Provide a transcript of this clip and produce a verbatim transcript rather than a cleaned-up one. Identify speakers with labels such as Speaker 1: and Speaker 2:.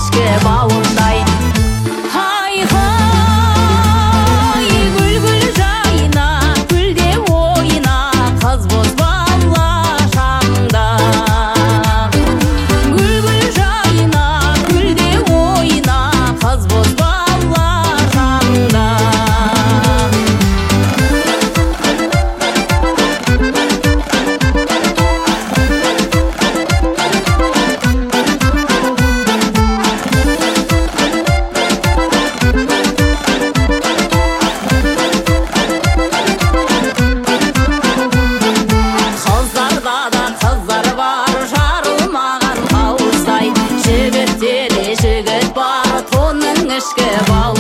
Speaker 1: ішкі бауындай. Хай хай гүл гүл жайна, гүлде ойна, қыз боз бала шағында. Гүл гүл жайна, гүлде ойна, қыз боз бала шағында. Қыздарда да қыздар бар, жарылмаған қауыздай. Жігітте де жігіт бар, тонның ішкі бау